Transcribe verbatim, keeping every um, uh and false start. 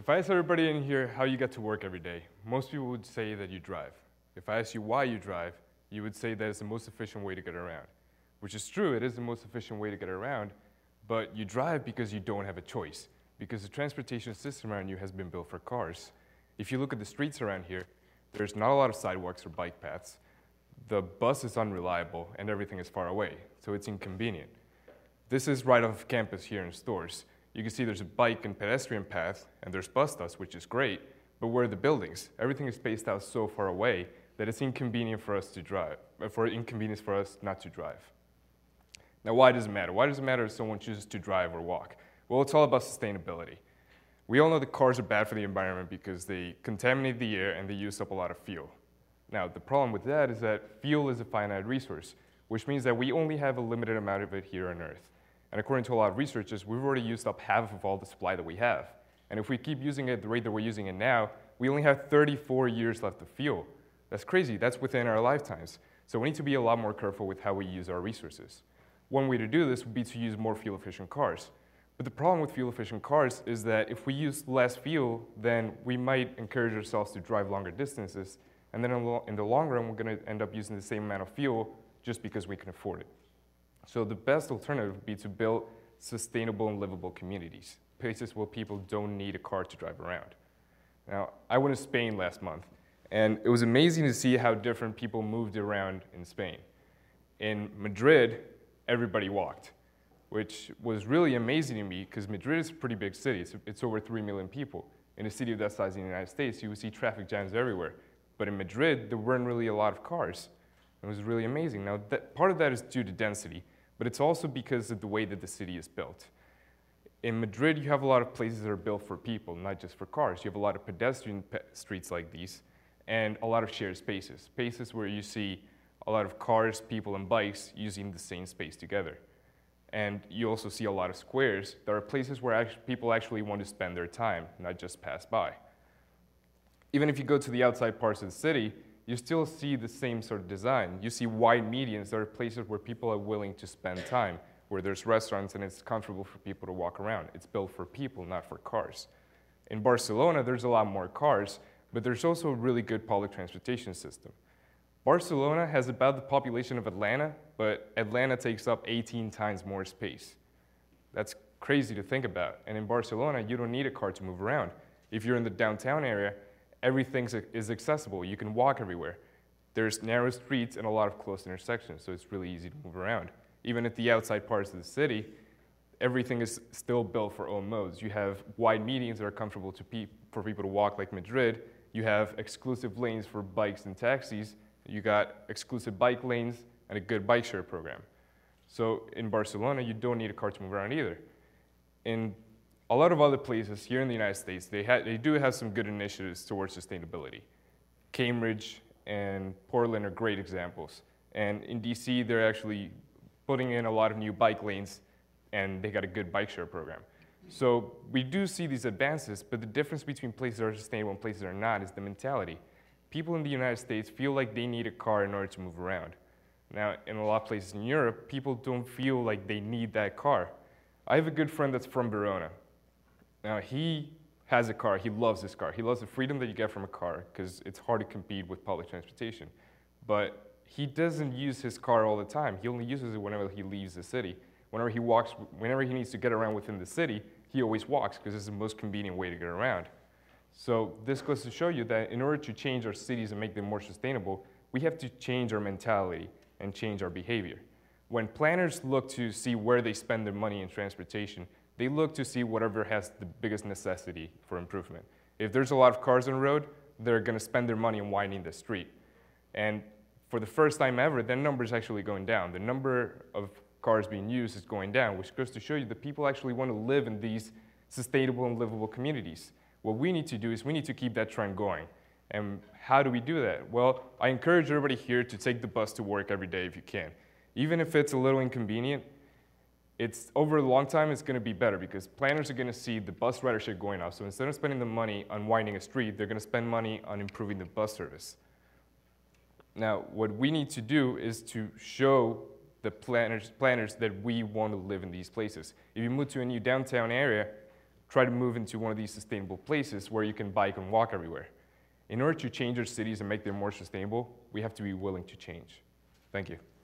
If I ask everybody in here how you get to work every day, most people would say that you drive. If I ask you why you drive, you would say that it's the most efficient way to get around. Which is true, it is the most efficient way to get around, but you drive because you don't have a choice, because the transportation system around you has been built for cars. If you look at the streets around here, there's not a lot of sidewalks or bike paths. The bus is unreliable and everything is far away, so it's inconvenient. This is right off campus here in Storrs. You can see there's a bike and pedestrian path, and there's bus stops, which is great, but where are the buildings? Everything is spaced out so far away that it's inconvenient for us to drive, for inconvenience for us not to drive. Now, why does it matter? Why does it matter if someone chooses to drive or walk? Well, it's all about sustainability. We all know that cars are bad for the environment because they contaminate the air and they use up a lot of fuel. Now, the problem with that is that fuel is a finite resource, which means that we only have a limited amount of it here on Earth. And according to a lot of researchers, we've already used up half of all the supply that we have. And if we keep using it at the rate that we're using it now, we only have thirty-four years left of fuel. That's crazy. That's within our lifetimes. So we need to be a lot more careful with how we use our resources. One way to do this would be to use more fuel-efficient cars. But the problem with fuel-efficient cars is that if we use less fuel, then we might encourage ourselves to drive longer distances. And then in the long run, we're going to end up using the same amount of fuel just because we can afford it. So the best alternative would be to build sustainable and livable communities, places where people don't need a car to drive around. Now, I went to Spain last month, and it was amazing to see how different people moved around in Spain. In Madrid, everybody walked, which was really amazing to me because Madrid is a pretty big city. It's, it's over three million people. In a city of that size in the United States, you would see traffic jams everywhere. But in Madrid, there weren't really a lot of cars. It was really amazing. Now, that, part of that is due to density, but it's also because of the way that the city is built. In Madrid, you have a lot of places that are built for people, not just for cars. You have a lot of pedestrian pe streets like these, and a lot of shared spaces, spaces where you see a lot of cars, people, and bikes using the same space together. And you also see a lot of squares. There are places where actually, people actually want to spend their time, not just pass by. Even if you go to the outside parts of the city, you still see the same sort of design. You see wide medians. There are places where people are willing to spend time, where there's restaurants and it's comfortable for people to walk around. It's built for people, not for cars. In Barcelona, there's a lot more cars, but there's also a really good public transportation system. Barcelona has about the population of Atlanta, but Atlanta takes up eighteen times more space. That's crazy to think about. And in Barcelona, you don't need a car to move around. If you're in the downtown area, everything is accessible. You can walk everywhere. There's narrow streets and a lot of close intersections, so it's really easy to move around. Even at the outside parts of the city, everything is still built for all modes. You have wide medians that are comfortable to pe for people to walk like Madrid. You have exclusive lanes for bikes and taxis. You got exclusive bike lanes and a good bike share program. So in Barcelona, you don't need a car to move around either. In a lot of other places here in the United States, they, they do have some good initiatives towards sustainability. Cambridge and Portland are great examples. And in D C, they're actually putting in a lot of new bike lanes, and they got a good bike share program. So we do see these advances, but the difference between places that are sustainable and places that are not is the mentality. People in the United States feel like they need a car in order to move around. Now, in a lot of places in Europe, people don't feel like they need that car. I have a good friend that's from Verona. Now, he has a car. He loves this car. He loves the freedom that you get from a car because it's hard to compete with public transportation. But he doesn't use his car all the time. He only uses it whenever he leaves the city. Whenever he walks, whenever he needs to get around within the city, he always walks because it's the most convenient way to get around. So this goes to show you that in order to change our cities and make them more sustainable, we have to change our mentality and change our behavior. When planners look to see where they spend their money in transportation, they look to see whatever has the biggest necessity for improvement. If there's a lot of cars on the road, they're going to spend their money on widening the street. And for the first time ever, that number is actually going down. The number of cars being used is going down, which goes to show you that people actually want to live in these sustainable and livable communities. What we need to do is we need to keep that trend going. And how do we do that? Well, I encourage everybody here to take the bus to work every day if you can. Even if it's a little inconvenient, it's over a long time, it's going to be better because planners are going to see the bus ridership going up. So instead of spending the money on widening a street, they're going to spend money on improving the bus service. Now, what we need to do is to show the planners, planners that we want to live in these places. If you move to a new downtown area, try to move into one of these sustainable places where you can bike and walk everywhere. In order to change our cities and make them more sustainable, we have to be willing to change. Thank you.